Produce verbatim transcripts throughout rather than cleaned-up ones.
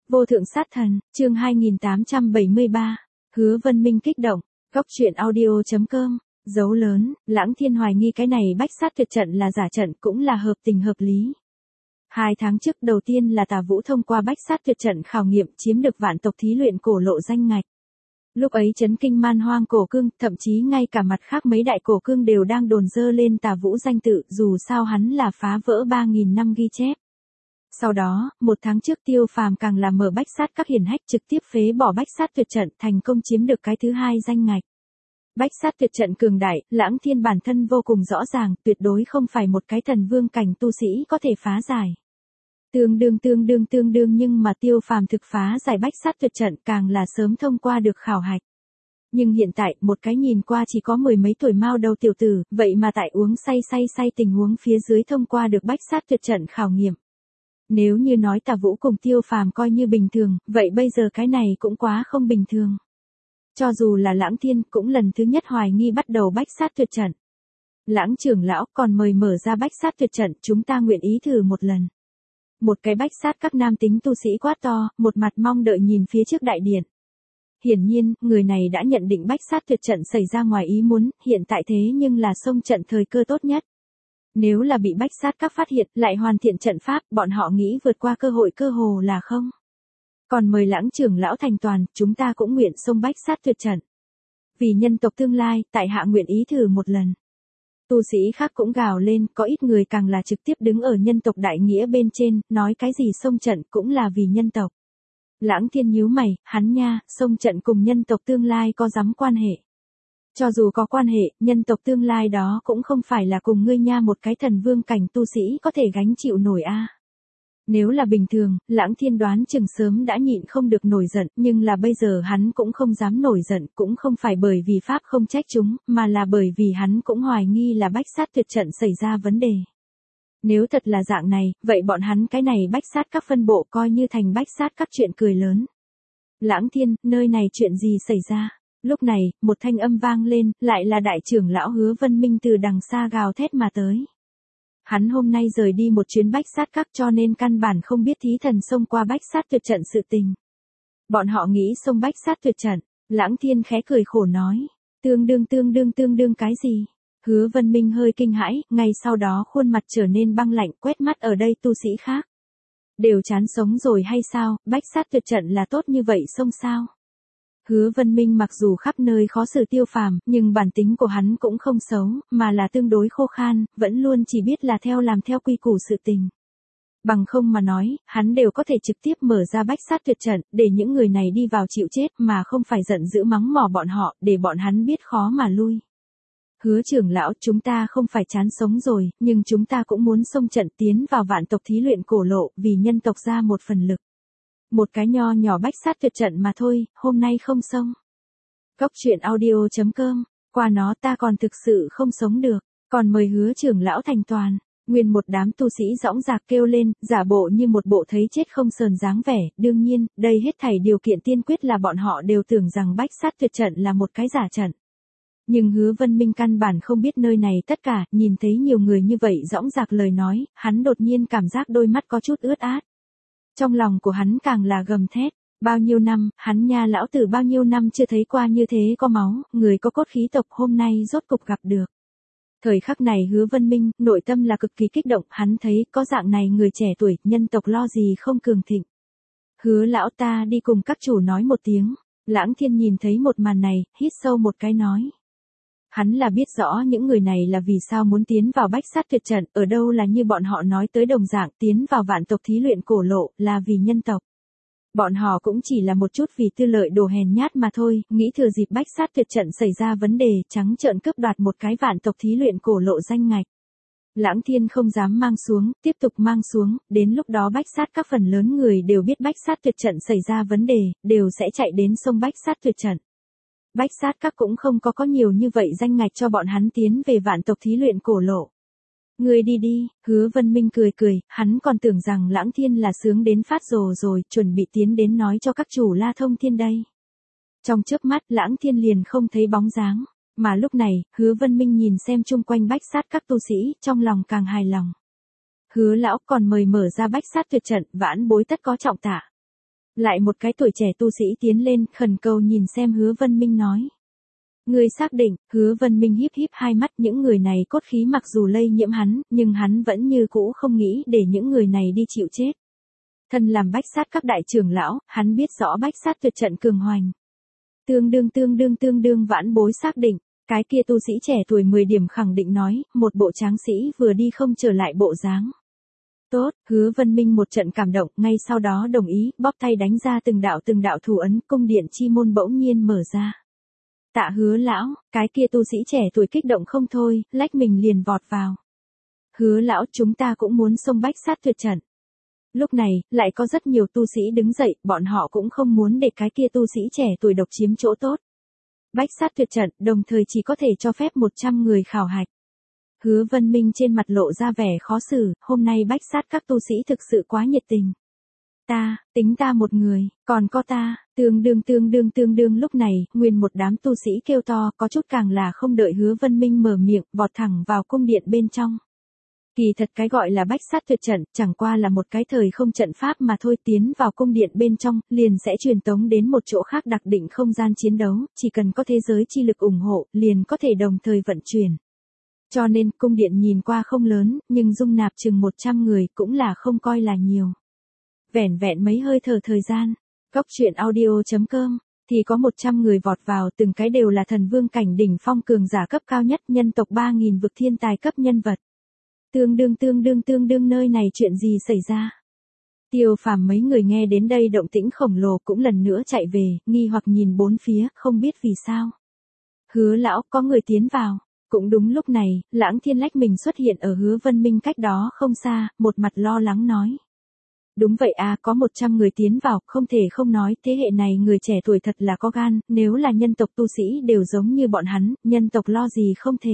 Vô thượng sát thần, chương hai nghìn tám trăm bảy mươi ba, Hứa Vân Minh kích động, góc truyện audio chấm com, dấu lớn, Lãng Thiên hoài nghi cái này bách sát tuyệt trận là giả trận cũng là hợp tình hợp lý. Hai tháng trước đầu tiên là Tả Vũ thông qua bách sát tuyệt trận khảo nghiệm chiếm được vạn tộc thí luyện cổ lộ danh ngạch. Lúc ấy chấn kinh man hoang cổ cương, thậm chí ngay cả mặt khác mấy đại cổ cương đều đang đồn dơ lên Tả Vũ danh tự, dù sao hắn là phá vỡ ba nghìn năm ghi chép. Sau đó, một tháng trước Tiêu Phàm càng là mở bách sát các hiển hách trực tiếp phế bỏ bách sát tuyệt trận, thành công chiếm được cái thứ hai danh ngạch. Bách sát tuyệt trận cường đại, Lãng Thiên bản thân vô cùng rõ ràng, tuyệt đối không phải một cái thần vương cảnh tu sĩ có thể phá giải. Tương đương tương đương tương đương nhưng mà Tiêu Phàm thực phá giải bách sát tuyệt trận càng là sớm thông qua được khảo hạch. Nhưng hiện tại, một cái nhìn qua chỉ có mười mấy tuổi mao đầu tiểu tử, vậy mà tại uống say say say tình huống phía dưới thông qua được bách sát tuyệt trận khảo nghiệm. Nếu như nói Tả Vũ cùng Tiêu Phàm coi như bình thường, vậy bây giờ cái này cũng quá không bình thường. Cho dù là Lãng Thiên cũng lần thứ nhất hoài nghi bắt đầu bách sát tuyệt trận. Lãng trưởng lão còn mời mở ra bách sát tuyệt trận, chúng ta nguyện ý thử một lần. Một cái bách sát các nam tính tu sĩ quát to, một mặt mong đợi nhìn phía trước đại điện. Hiển nhiên, người này đã nhận định bách sát tuyệt trận xảy ra ngoài ý muốn, hiện tại thế nhưng là xông trận thời cơ tốt nhất. Nếu là bị bách sát các phát hiện, lại hoàn thiện trận pháp, bọn họ nghĩ vượt qua cơ hội cơ hồ là không. Còn mời Lãng trưởng lão thành toàn, chúng ta cũng nguyện xông bách sát tuyệt trận. Vì nhân tộc tương lai, tại hạ nguyện ý thử một lần. Tu sĩ khác cũng gào lên, có ít người càng là trực tiếp đứng ở nhân tộc đại nghĩa bên trên, nói cái gì xông trận cũng là vì nhân tộc. Lãng Thiên nhíu mày, hắn nha, xông trận cùng nhân tộc tương lai có dám quan hệ. Cho dù có quan hệ, nhân tộc tương lai đó cũng không phải là cùng ngươi nha một cái thần vương cảnh tu sĩ có thể gánh chịu nổi a. Nếu là bình thường, Lãng Thiên đoán chừng sớm đã nhịn không được nổi giận, nhưng là bây giờ hắn cũng không dám nổi giận, cũng không phải bởi vì pháp không trách chúng, mà là bởi vì hắn cũng hoài nghi là bách sát tuyệt trận xảy ra vấn đề. Nếu thật là dạng này, vậy bọn hắn cái này bách sát các phân bộ coi như thành bách sát các chuyện cười lớn. Lãng Thiên, nơi này chuyện gì xảy ra? Lúc này, một thanh âm vang lên, lại là đại trưởng lão Hứa Vân Minh từ đằng xa gào thét mà tới. Hắn hôm nay rời đi một chuyến bách sát các cho nên căn bản không biết thí thần xông qua bách sát tuyệt trận sự tình. Bọn họ nghĩ xông bách sát tuyệt trận, Lãng Thiên khẽ cười khổ nói. Tương đương tương đương tương đương cái gì? Hứa Vân Minh hơi kinh hãi, ngay sau đó khuôn mặt trở nên băng lạnh, quét mắt ở đây tu sĩ khác. Đều chán sống rồi hay sao, bách sát tuyệt trận là tốt như vậy xông sao? Hứa Vân Minh mặc dù khắp nơi khó xử Tiêu Phàm, nhưng bản tính của hắn cũng không xấu, mà là tương đối khô khan, vẫn luôn chỉ biết là theo làm theo quy củ sự tình. Bằng không mà nói, hắn đều có thể trực tiếp mở ra bách sát tuyệt trận, để những người này đi vào chịu chết mà không phải giận dữ mắng mỏ bọn họ, để bọn hắn biết khó mà lui. Hứa trưởng lão, chúng ta không phải chán sống rồi, nhưng chúng ta cũng muốn xông trận tiến vào vạn tộc thí luyện cổ lộ, vì nhân tộc ra một phần lực. Một cái nho nhỏ bách sát tuyệt trận mà thôi, hôm nay không xông. Góc truyện audio chấm com, qua nó ta còn thực sự không sống được, còn mời Hứa trưởng lão thành toàn. Nguyên một đám tu sĩ dõng dạc kêu lên, giả bộ như một bộ thấy chết không sờn dáng vẻ, đương nhiên, đây hết thảy điều kiện tiên quyết là bọn họ đều tưởng rằng bách sát tuyệt trận là một cái giả trận. Nhưng Hứa Vân Minh căn bản không biết nơi này tất cả, nhìn thấy nhiều người như vậy dõng dạc lời nói, hắn đột nhiên cảm giác đôi mắt có chút ướt át. Trong lòng của hắn càng là gầm thét, bao nhiêu năm, hắn nha lão tử bao nhiêu năm chưa thấy qua như thế có máu, người có cốt khí tộc hôm nay rốt cục gặp được. Thời khắc này Hứa Vân Minh, nội tâm là cực kỳ kích động, hắn thấy có dạng này người trẻ tuổi, nhân tộc lo gì không cường thịnh. Hứa lão ta đi cùng các chủ nói một tiếng, Lãng Thiên nhìn thấy một màn này, hít sâu một cái nói. Hắn là biết rõ những người này là vì sao muốn tiến vào bách sát tuyệt trận, ở đâu là như bọn họ nói tới đồng dạng tiến vào vạn tộc thí luyện cổ lộ, là vì nhân tộc. Bọn họ cũng chỉ là một chút vì tư lợi đồ hèn nhát mà thôi, nghĩ thừa dịp bách sát tuyệt trận xảy ra vấn đề, trắng trợn cướp đoạt một cái vạn tộc thí luyện cổ lộ danh ngạch. Lãng Thiên không dám mang xuống, tiếp tục mang xuống, đến lúc đó bách sát các phần lớn người đều biết bách sát tuyệt trận xảy ra vấn đề, đều sẽ chạy đến sông bách sát tuyệt trận. Bách sát các cũng không có có nhiều như vậy danh ngạch cho bọn hắn tiến về vạn tộc thí luyện cổ lộ. Người đi đi, Hứa Vân Minh cười cười, hắn còn tưởng rằng Lãng Thiên là sướng đến phát rồ rồi, chuẩn bị tiến đến nói cho các chủ La Thông Thiên đây. Trong chớp mắt Lãng Thiên liền không thấy bóng dáng, mà lúc này, Hứa Vân Minh nhìn xem chung quanh bách sát các tu sĩ, trong lòng càng hài lòng. Hứa lão còn mời mở ra bách sát tuyệt trận, vãn bối tất có trọng tạ. Lại một cái tuổi trẻ tu sĩ tiến lên, khẩn cầu nhìn xem Hứa Vân Minh nói. Người xác định, Hứa Vân Minh híp híp hai mắt, những người này cốt khí mặc dù lây nhiễm hắn, nhưng hắn vẫn như cũ không nghĩ để những người này đi chịu chết. Thân làm bách sát các đại trưởng lão, hắn biết rõ bách sát tuyệt trận cường hoành. Tương đương tương đương tương đương vãn bối xác định, cái kia tu sĩ trẻ tuổi mười điểm khẳng định nói, một bộ tráng sĩ vừa đi không trở lại bộ dáng. Tốt, Hứa Vân Minh một trận cảm động, ngay sau đó đồng ý, bóp tay đánh ra từng đạo từng đạo thủ ấn, cung điện chi môn bỗng nhiên mở ra. Tạ Hứa lão, cái kia tu sĩ trẻ tuổi kích động không thôi, lách mình liền vọt vào. Hứa lão, chúng ta cũng muốn xông bách sát tuyệt trận. Lúc này, lại có rất nhiều tu sĩ đứng dậy, bọn họ cũng không muốn để cái kia tu sĩ trẻ tuổi độc chiếm chỗ tốt. Bách sát tuyệt trận, đồng thời chỉ có thể cho phép một trăm người khảo hạch. Hứa Vân Minh trên mặt lộ ra vẻ khó xử, hôm nay bách sát các tu sĩ thực sự quá nhiệt tình. Ta, tính ta một người, còn có ta, tương đương tương đương tương đương lúc này, nguyên một đám tu sĩ kêu to, có chút càng là không đợi Hứa Vân Minh mở miệng, vọt thẳng vào cung điện bên trong. Kỳ thật cái gọi là bách sát tuyệt trận, chẳng qua là một cái thời không trận pháp mà thôi, tiến vào cung điện bên trong, liền sẽ truyền tống đến một chỗ khác đặc định không gian chiến đấu, chỉ cần có thế giới chi lực ủng hộ, liền có thể đồng thời vận chuyển. Cho nên, cung điện nhìn qua không lớn, nhưng dung nạp chừng một trăm người cũng là không coi là nhiều. Vẻn vẹn mấy hơi thở thời gian, góc truyện audio chấm com, thì có một trăm người vọt vào, từng cái đều là thần vương cảnh đỉnh phong cường giả cấp cao nhất, nhân tộc ba nghìn vực thiên tài cấp nhân vật. Tương đương tương đương tương đương nơi này chuyện gì xảy ra? Tiêu Phàm mấy người nghe đến đây động tĩnh khổng lồ cũng lần nữa chạy về, nghi hoặc nhìn bốn phía, không biết vì sao. Hứa lão, có người tiến vào. Cũng đúng lúc này, Lãng Thiên lách mình xuất hiện ở Hứa Vân Minh cách đó không xa, một mặt lo lắng nói. Đúng vậy à, có một trăm người tiến vào, không thể không nói, thế hệ này người trẻ tuổi thật là có gan, nếu là nhân tộc tu sĩ đều giống như bọn hắn, nhân tộc lo gì không thể.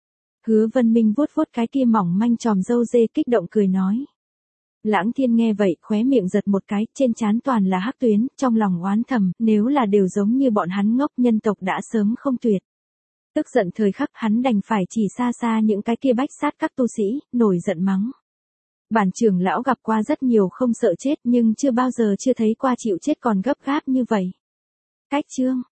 Hứa Vân Minh vuốt vuốt cái kia mỏng manh tròm râu dê kích động cười nói. Lãng Thiên nghe vậy, khóe miệng giật một cái, trên trán toàn là hắc tuyến, trong lòng oán thầm, nếu là đều giống như bọn hắn ngốc, nhân tộc đã sớm không tuyệt. Tức giận thời khắc hắn đành phải chỉ xa xa những cái kia bách sát các tu sĩ, nổi giận mắng. Bản trưởng lão gặp qua rất nhiều không sợ chết nhưng chưa bao giờ chưa thấy qua chịu chết còn gấp gáp như vậy. Cách chương.